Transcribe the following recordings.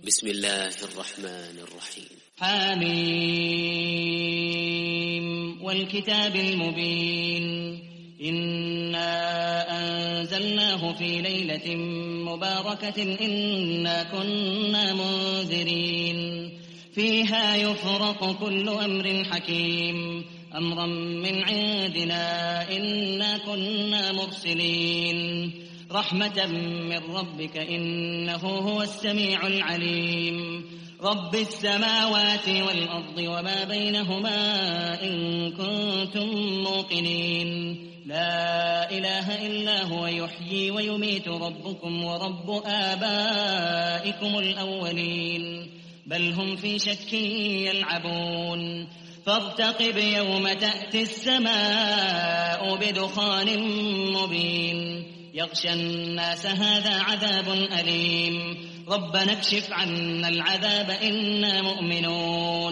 بسم الله الرحمن الرحيم. حميم والكتاب المبين إنا أنزلناه في ليلة مباركة إنا كنا منذرين فيها يفرق كل أمر حكيم أمرا من عندنا إنا كنا مرسلين رحمة من ربك إنه هو السميع العليم رب السماوات والأرض وما بينهما إن كنتم موقنين لا إله إلا هو يحيي ويميت ربكم ورب آبائكم الأولين بل هم في شك يلعبون فارتقب يوم تأتي السماء بدخان مبين يغشى الناس هذا عذاب أليم ربنا اكشف عنا العذاب إنا مؤمنون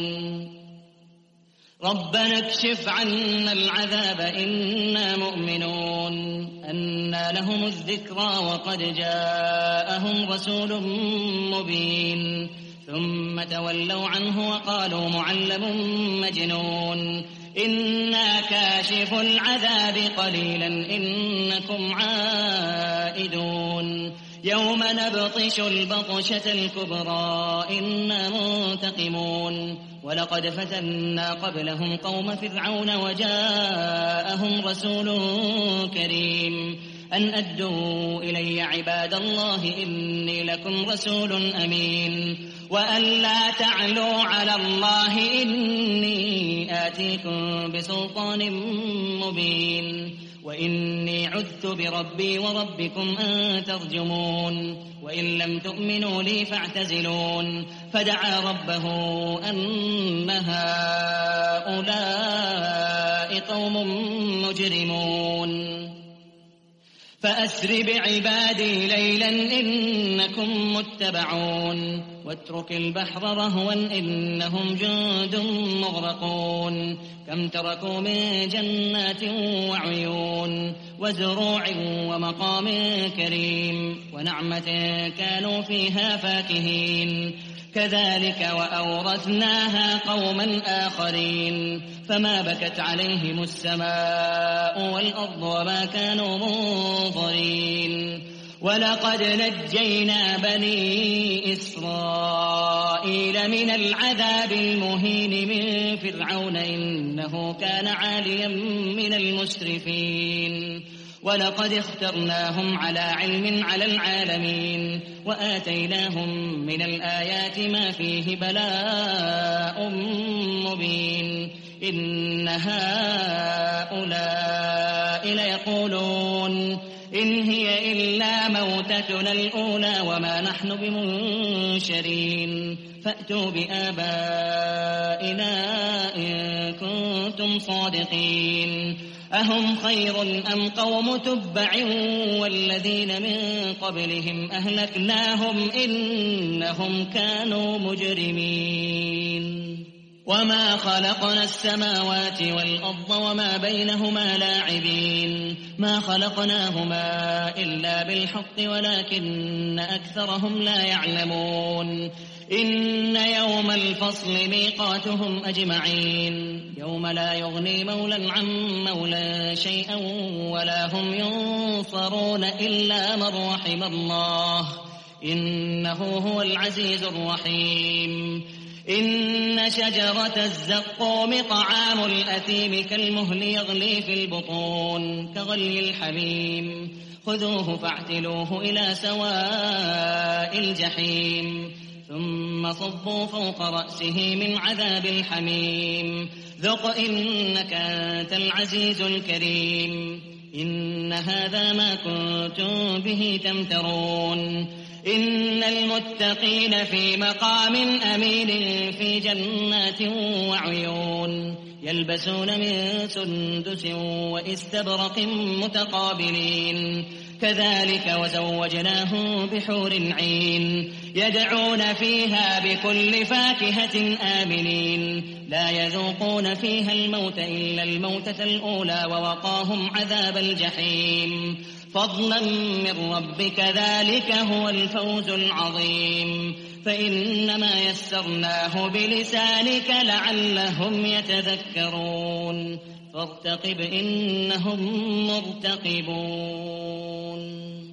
ربنا اكشف عنا العذاب إنا مؤمنون أنى لهم الذكرى وقد جاءهم رسول مبين ثم تولوا عنه وقالوا معلم مجنون إنا كاشف العذاب قليلا إنكم عائدون يوم نبطش البطشة الكبرى إنا منتقمون ولقد فتنا قبلهم قوم فرعون وجاءهم رسول كريم أن أدوا إلي عباد الله إني لكم رسول أمين وأن لا تعلوا على الله إني آتيكم بسلطان مبين وإني عذت بربي وربكم أن ترجمون وإن لم تؤمنوا لي فاعتزلون فدعا ربه أن هؤلاء قوم مجرمون فأسر بعبادي ليلا إنكم متبعون واترك البحر رهوا إنهم جند مغرقون كم تركوا من جنات وعيون وزروع ومقام كريم ونعمة كانوا فيها فاكهين كذلك وأورثناها قوما آخرين فما بكت عليهم السماء والأرض وما كانوا منظرين ولقد نجينا بني إسرائيل من العذاب المهين من فرعون إنه كان عاليا من المسرفين ولقد اخترناهم على علم على العالمين وآتيناهم من الآيات ما فيه بلاء مبين إن هؤلاء ليقولون إن هي إلا موتتنا الأولى وما نحن بمنشرين فأتوا بآبائنا إن كنتم صادقين أهم خير أم قوم تبع والذين من قبلهم أهلكناهم إنهم كانوا مجرمين وما خلقنا السماوات والأرض وما بينهما لاعبين ما خلقناهما إلا بالحق ولكن أكثرهم لا يعلمون إن يوم الفصل ميقاتهم أجمعين يوم لا يغني مولى عن مولى شيئا ولا هم ينصرون إلا من رحم الله إنه هو العزيز الرحيم إن شجرة الزقوم طعام الأثيم كالمهل يغلي في البطون كغلي الحميم خذوه فاعتلوه إلى سواء الجحيم ثم صبوا فوق رأسه من عذاب الحميم ذق إنك أنت العزيز الكريم إن هذا ما كنتم به تمترون إن المتقين في مقام أمين في جنات وعيون يلبسون من سندس وإستبرق متقابلين كذلك وزوجناهم بحور عين يدعون فيها بكل فاكهة آمنين لا يذوقون فيها الموت إلا الموتة الأولى ووقاهم عذاب الجحيم فضلا من ربك ذلك هو الفوز العظيم فإنما يسرناه بلسانك لعلهم يتذكرون فارتقب إنهم مرتقبون